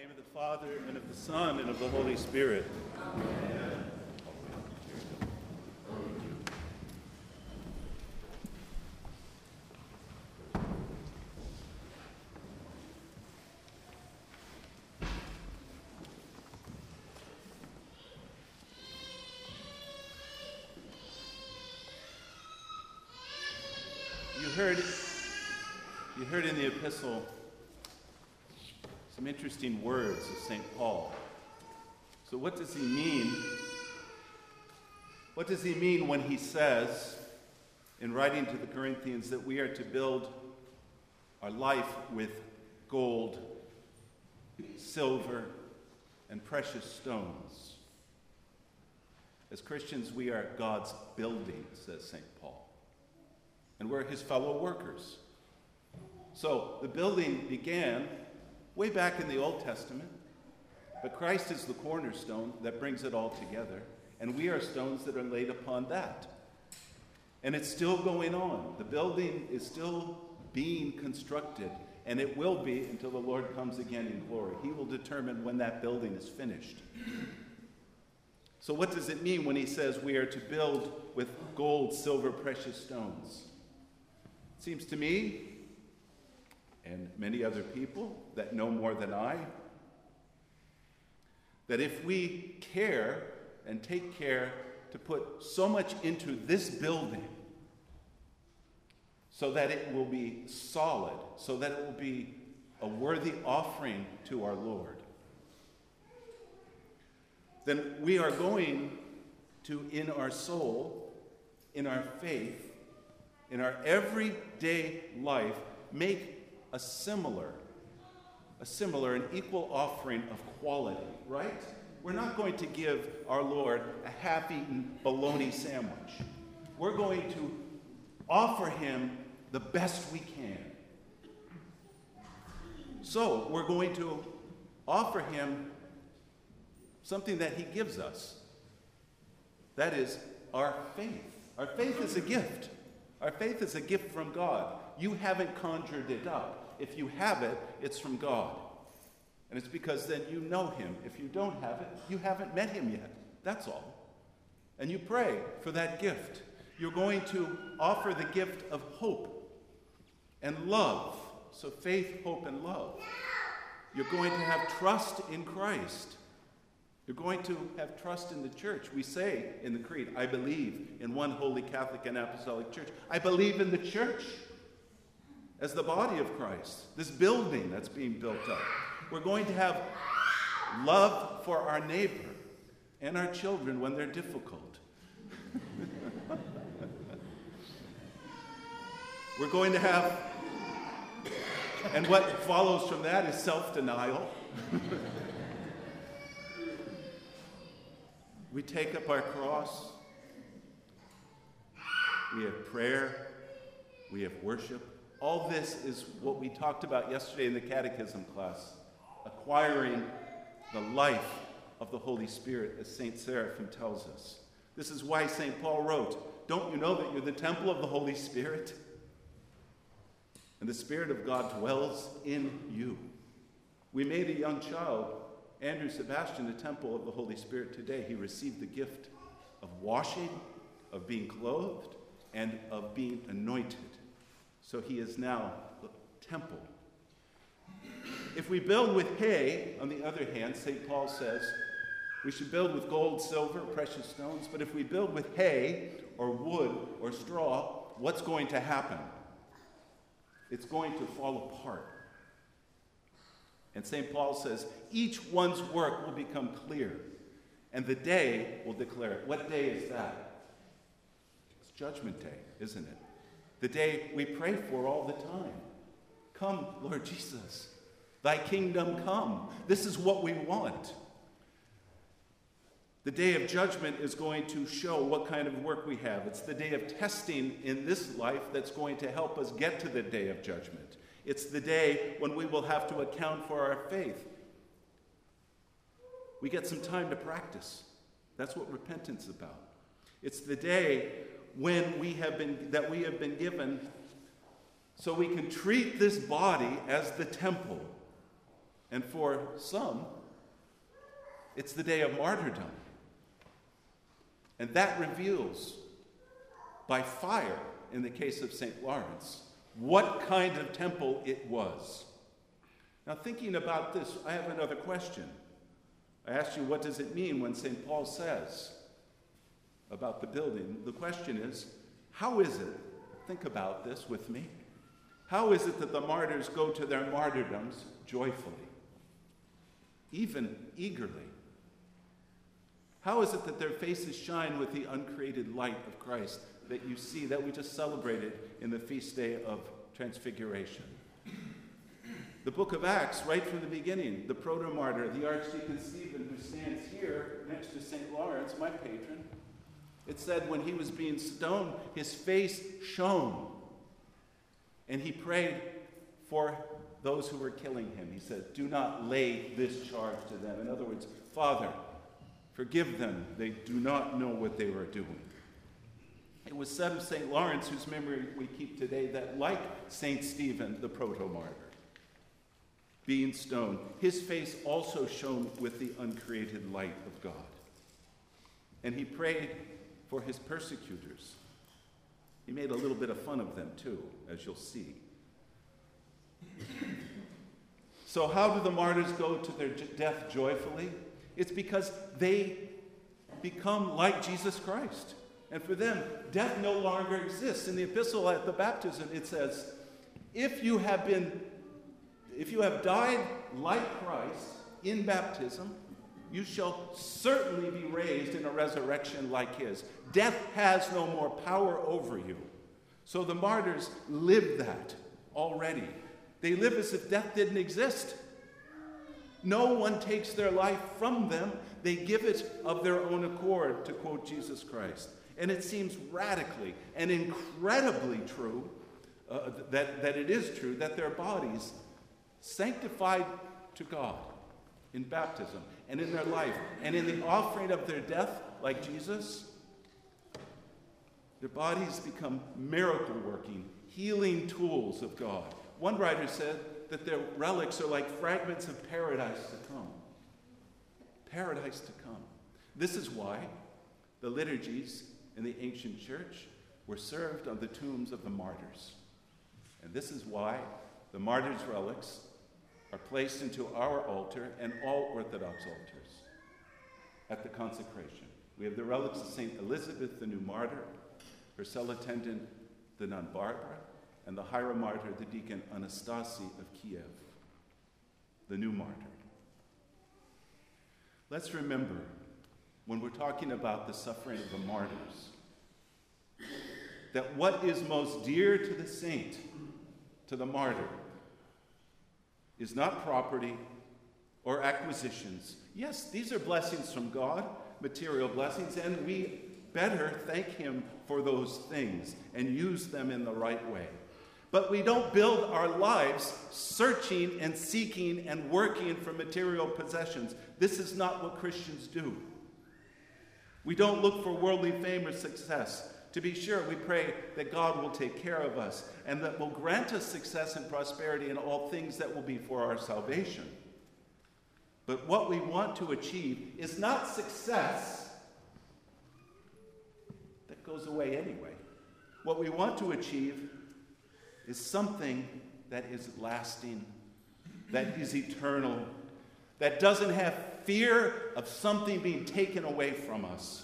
name of the Father, and of the Son, and of the Holy Spirit. Amen. You heard in the epistle some interesting words of St. Paul. So what does he mean? What does he mean when he says, in writing to the Corinthians, that we are to build our life with gold, silver, and precious stones? As Christians, we are God's building, says St. Paul. And we're his fellow workers. So the building began way back in the Old Testament, but Christ is the cornerstone that brings it all together, and we are stones that are laid upon that. And it's still going on. The building is still being constructed, and it will be until the Lord comes again in glory. He will determine when that building is finished. So what does it mean when he says we are to build with gold, silver, precious stones? It seems to me, and many other people that know more than I, that if we care and take care to put so much into this building so that it will be solid, so that it will be a worthy offering to our Lord, then we are going to, in our soul, in our faith, in our everyday life, make a similar and equal offering of quality, right? We're not going to give our Lord a half-eaten bologna sandwich. We're going to offer him the best we can. So we're going to offer him something that he gives us. That is our faith. Our faith is a gift. Our faith is a gift from God. You haven't conjured it up. If you have it, it's from God. And it's because then you know him. If you don't have it, you haven't met him yet. That's all. And you pray for that gift. You're going to offer the gift of hope and love. So faith, hope, and love. You're going to have trust in Christ. You're going to have trust in the church. We say in the Creed, I believe in one holy Catholic and Apostolic Church. I believe in the church as the body of Christ, this building that's being built up. We're going to have love for our neighbor and our children when they're difficult. We're going to have, and what follows from that is self-denial. We take up our cross. We have prayer. We have worship. All this is what we talked about yesterday in the catechism class, acquiring the life of the Holy Spirit, as St. Seraphim tells us. This is why St. Paul wrote, don't you know that you're the temple of the Holy Spirit? And the Spirit of God dwells in you. We made a young child, Andrew Sebastian, the temple of the Holy Spirit today. He received the gift of washing, of being clothed, and of being anointed. So he is now the temple. If we build with hay, on the other hand, St. Paul says, we should build with gold, silver, precious stones. But if we build with hay or wood or straw, what's going to happen? It's going to fall apart. And St. Paul says, each one's work will become clear, and the day will declare it. What day is that? It's Judgment Day, isn't it? The day we pray for all the time. Come, Lord Jesus, thy kingdom come. This is what we want. The day of judgment is going to show what kind of work we have. It's the day of testing in this life that's going to help us get to the day of judgment. It's the day when we will have to account for our faith. We get some time to practice. That's what repentance is about. It's the day when we have been given so we can treat this body as the temple And for some, it's the day of martyrdom. And that reveals, by fire, in the case of St. Lawrence, what kind of temple it was. Now, thinking about this, I have another question. I asked you, what does it mean when St. Paul says about the building? The question is, how is it, think about this with me, how is it that the martyrs go to their martyrdoms joyfully, even eagerly? How is it that their faces shine with the uncreated light of Christ that you see, that we just celebrated in the feast day of Transfiguration? The book of Acts, right from the beginning, the proto-martyr, the Archdeacon Stephen, who stands here next to St. Lawrence, my patron, it said when he was being stoned, his face shone. And he prayed for those who were killing him. He said, do not lay this charge to them. In other words, Father, forgive them. They do not know what they were doing. It was said of St. Lawrence, whose memory we keep today, that like St. Stephen, the proto-martyr, being stoned, his face also shone with the uncreated light of God. And he prayed for his persecutors. He made a little bit of fun of them too, as you'll see. So how do the martyrs go to their death joyfully? It's because they become like Jesus Christ. And for them, death no longer exists. In the epistle at the baptism, it says, if you have died like Christ in baptism, you shall certainly be raised in a resurrection like his. Death has no more power over you. So the martyrs live that already. They live as if death didn't exist. No one takes their life from them. They give it of their own accord, to quote Jesus Christ. And it seems radically and incredibly true, that it is true, that their bodies, sanctified to God in baptism and in their life and in the offering of their death, like Jesus, their bodies become miracle-working, healing tools of God. One writer said that their relics are like fragments of paradise to come. Paradise to come. This is why the liturgies in the ancient church were served on the tombs of the martyrs. And this is why the martyrs' relics are placed into our altar and all Orthodox altars at the consecration. We have the relics of St. Elizabeth, the new martyr, her cell attendant, the nun Barbara, and the hieromartyr, the deacon Anastasi of Kiev, the new martyr. Let's remember, when we're talking about the suffering of the martyrs, that what is most dear to the saint, to the martyr, is not property or acquisitions. Yes, these are blessings from God, material blessings, and we better thank him for those things and use them in the right way. But we don't build our lives searching and seeking and working for material possessions. This is not what Christians do. We don't look for worldly fame or success. To be sure, we pray that God will take care of us and that will grant us success and prosperity in all things that will be for our salvation. But what we want to achieve is not success. That goes away anyway. What we want to achieve is something that is lasting, that is eternal, that doesn't have fear of something being taken away from us.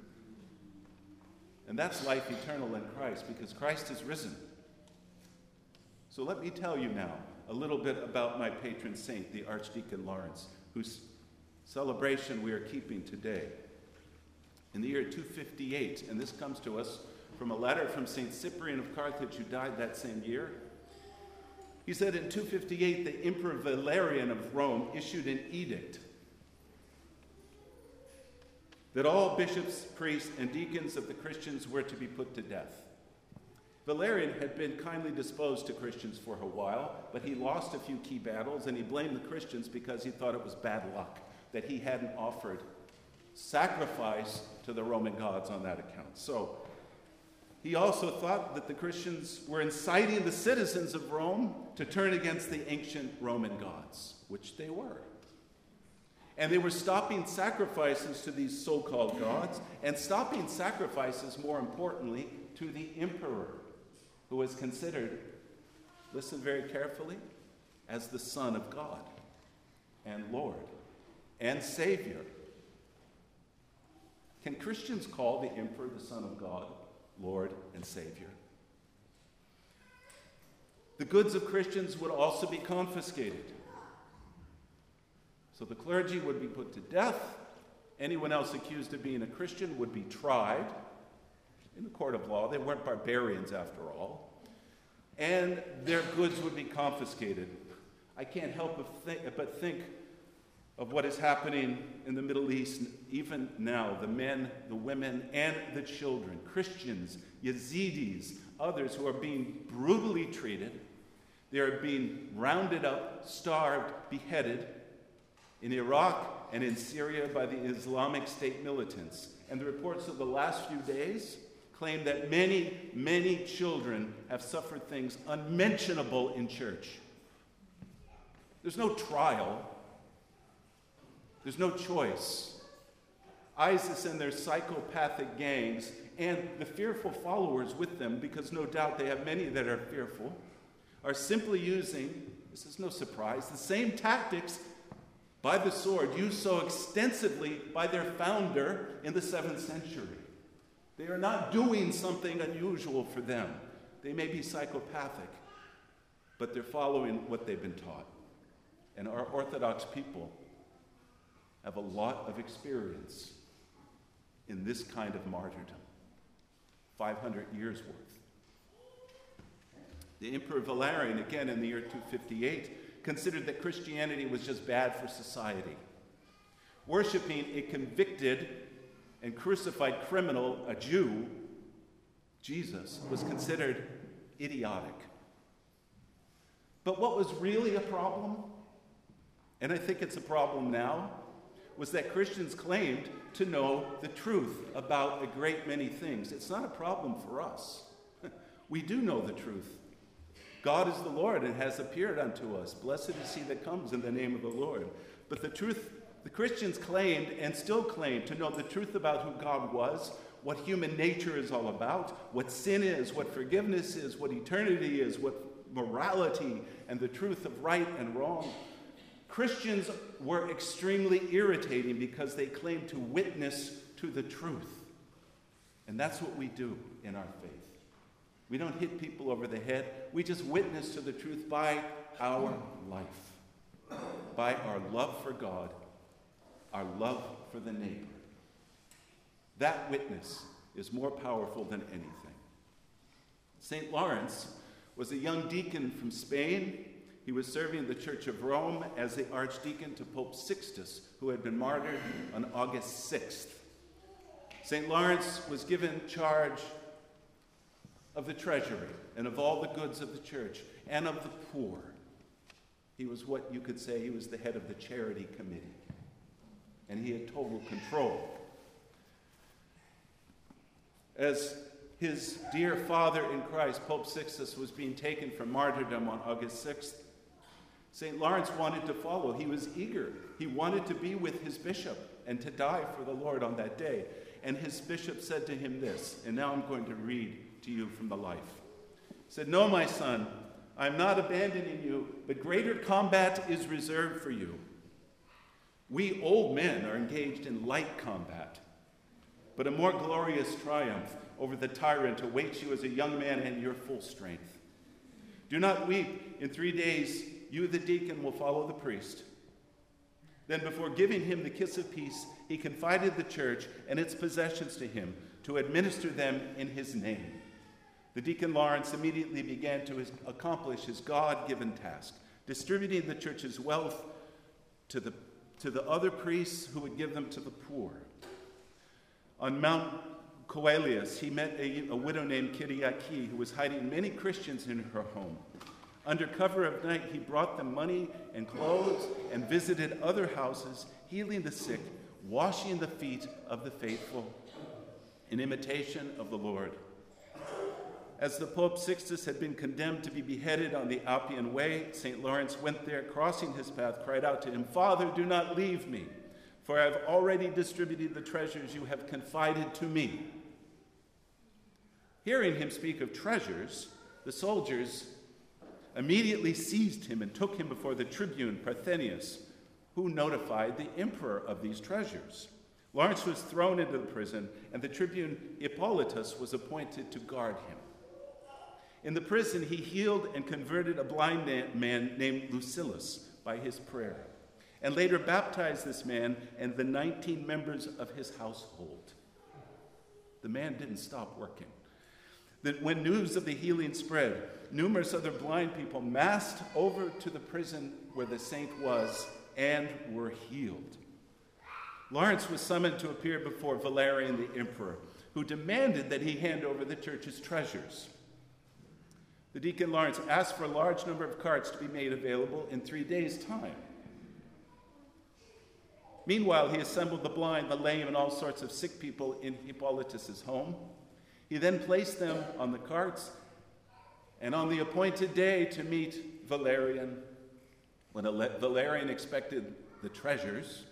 And that's life eternal in Christ, because Christ is risen. So let me tell you now a little bit about my patron saint, the Archdeacon Lawrence, whose celebration we are keeping today. In the year 258, and this comes to us from a letter from St. Cyprian of Carthage, who died that same year. He said in 258, the Emperor Valerian of Rome issued an edict that all bishops, priests, and deacons of the Christians were to be put to death. Valerian had been kindly disposed to Christians for a while, but he lost a few key battles, and he blamed the Christians because he thought it was bad luck that he hadn't offered sacrifice to the Roman gods on that account. So He also thought that the Christians were inciting the citizens of Rome to turn against the ancient Roman gods, which they were. And they were stopping sacrifices to these so-called gods, and stopping sacrifices, more importantly, to the emperor, who was considered, listen very carefully, as the Son of God and Lord and Savior. Can Christians call the emperor the Son of God, Lord, and Savior? The goods of Christians would also be confiscated. So the clergy would be put to death. Anyone else accused of being a Christian would be tried in the court of law. They weren't barbarians after all. And their goods would be confiscated. I can't help but think of what is happening in the Middle East even now. The men, the women, and the children, Christians, Yazidis, others who are being brutally treated. They are being rounded up, starved, beheaded in Iraq and in Syria by the Islamic State militants. And the reports of the last few days claim that many, many children have suffered things unmentionable in church. There's no trial. There's no choice. ISIS and their psychopathic gangs and the fearful followers with them, because no doubt they have many that are fearful, are simply using, this is no surprise, the same tactics by the sword used so extensively by their founder in the 7th century. They are not doing something unusual for them. They may be psychopathic, but they're following what they've been taught. And our Orthodox people have a lot of experience in this kind of martyrdom. 500 years worth. The Emperor Valerian, again in the year 258, considered that Christianity was just bad for society. Worshipping a convicted and crucified criminal, a Jew, Jesus, was considered idiotic. But what was really a problem, and I think it's a problem now, was that Christians claimed to know the truth about a great many things. It's not a problem for us. We do know the truth. God is the Lord and has appeared unto us. Blessed is he that comes in the name of the Lord. But the truth, the Christians claimed and still claim to know the truth about who God was, what human nature is all about, what sin is, what forgiveness is, what eternity is, what morality and the truth of right and wrong. Christians were extremely irritating because they claimed to witness to the truth. And that's what we do in our faith. We don't hit people over the head. We just witness to the truth by our life, by our love for God, our love for the neighbor. That witness is more powerful than anything. St. Lawrence was a young deacon from Spain. He was serving the Church of Rome as the archdeacon to Pope Sixtus, who had been martyred on August 6th. St. Lawrence was given charge of the treasury and of all the goods of the church and of the poor. He was what you could say, he was the head of the charity committee. And he had total control. As his dear father in Christ, Pope Sixtus, was being taken from martyrdom on August 6th, St. Lawrence wanted to follow. He was eager. He wanted to be with his bishop and to die for the Lord on that day. And his bishop said to him this, and now I'm going to read to you from the life. He said, "No, my son, I'm not abandoning you, but greater combat is reserved for you. We old men are engaged in light combat, but a more glorious triumph over the tyrant awaits you as a young man in your full strength. Do not weep. In 3 days, you, the deacon, will follow the priest." Then, before giving him the kiss of peace, he confided the church and its possessions to him to administer them in his name. The deacon Lawrence immediately began to accomplish his God-given task, distributing the church's wealth to the other priests who would give them to the poor. On Mount Coelius, he met a widow named Kyriaki, who was hiding many Christians in her home. Under cover of night, he brought them money and clothes and visited other houses, healing the sick, washing the feet of the faithful, in imitation of the Lord. As the Pope Sixtus had been condemned to be beheaded on the Appian Way, St. Lawrence went there, crossing his path, cried out to him, "Father, do not leave me, for I have already distributed the treasures you have confided to me." Hearing him speak of treasures, the soldiers immediately seized him and took him before the tribune Parthenius, who notified the emperor of these treasures. Lawrence was thrown into the prison, and the tribune Hippolytus was appointed to guard him. In the prison, he healed and converted a blind man named Lucilius by his prayer, and later baptized this man and the 19 members of his household. The man didn't stop working. When news of the healing spread, numerous other blind people massed over to the prison where the saint was and were healed. Lawrence was summoned to appear before Valerian the emperor, who demanded that he hand over the church's treasures. The deacon Lawrence asked for a large number of carts to be made available in 3 days' time. Meanwhile, he assembled the blind, the lame, and all sorts of sick people in Hippolytus's home. He then placed them on the carts, and on the appointed day to meet Valerian, when Valerian expected the treasures,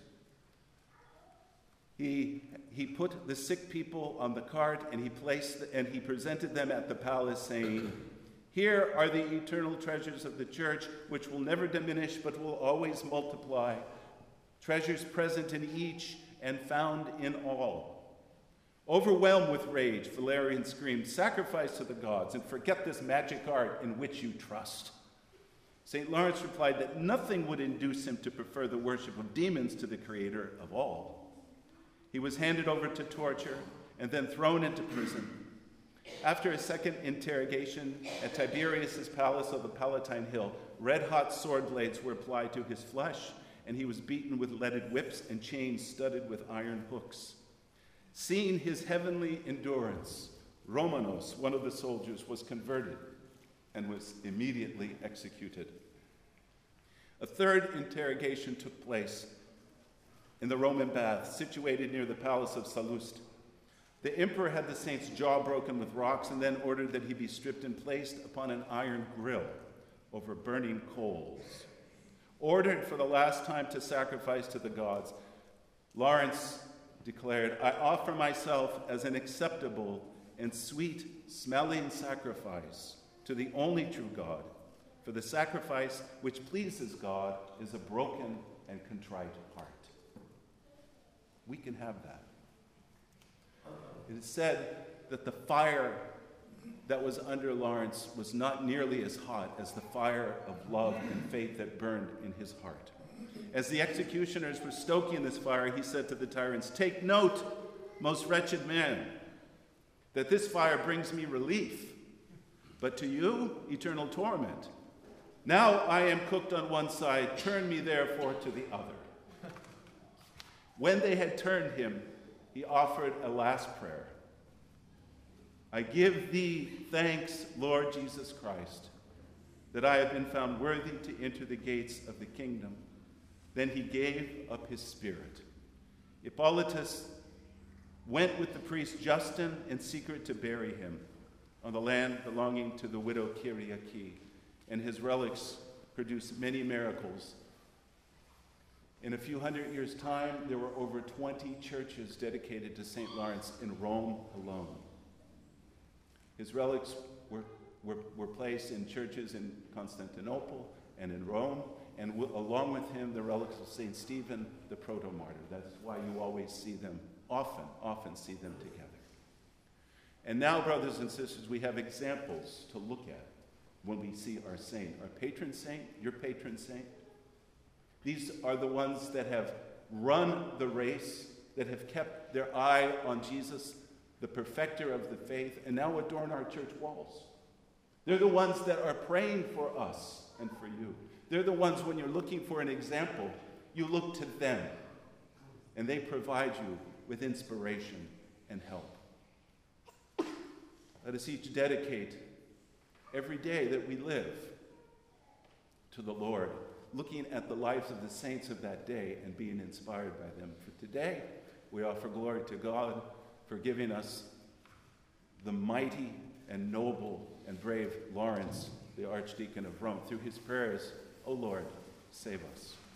he put the sick people on the cart, and he presented them at the palace, saying, "Here are the eternal treasures of the church, which will never diminish but will always multiply. Treasures present in each and found in all." Overwhelmed with rage, Valerian screamed, "Sacrifice to the gods and forget this magic art in which you trust." St. Lawrence replied that nothing would induce him to prefer the worship of demons to the creator of all. He was handed over to torture and then thrown into prison. After a second interrogation at Tiberius's palace of the Palatine Hill, red-hot sword blades were applied to his flesh, and he was beaten with leaded whips and chains studded with iron hooks. Seeing his heavenly endurance, Romanos, one of the soldiers, was converted and was immediately executed. A third interrogation took place in the Roman bath, situated near the palace of Sallust. The emperor had the saint's jaw broken with rocks and then ordered that he be stripped and placed upon an iron grill over burning coals. Ordered for the last time to sacrifice to the gods, Lawrence declared, "I offer myself as an acceptable and sweet-smelling sacrifice to the only true God, for the sacrifice which pleases God is a broken and contrite heart." We can have that. It is said that the fire that was under Lawrence was not nearly as hot as the fire of love and faith that burned in his heart. As the executioners were stoking this fire, he said to the tyrants, "Take note, most wretched man, that this fire brings me relief, but to you, eternal torment. Now I am cooked on one side, turn me therefore to the other." When they had turned him, he offered a last prayer. "I give thee thanks, Lord Jesus Christ, that I have been found worthy to enter the gates of the kingdom." Then he gave up his spirit. Hippolytus went with the priest Justin in secret to bury him on the land belonging to the widow Kyriaki, and his relics produced many miracles. In a few hundred years' time, there were over 20 churches dedicated to St. Lawrence in Rome alone. His relics were placed in churches in Constantinople and in Rome, and along with him, the relics of St. Stephen, the proto-martyr. That's why you always see them, often see them together. And now, brothers and sisters, we have examples to look at when we see our saint, our patron saint, your patron saint. These are the ones that have run the race, that have kept their eye on Jesus, the perfecter of the faith, and now adorn our church walls. They're the ones that are praying for us and for you. They're the ones, when you're looking for an example, you look to them, and they provide you with inspiration and help. Let us each dedicate every day that we live to the Lord, looking at the lives of the saints of that day and being inspired by them. For today, we offer glory to God for giving us the mighty and noble and brave Lawrence, the Archdeacon of Rome. Through his prayers, O Lord, save us.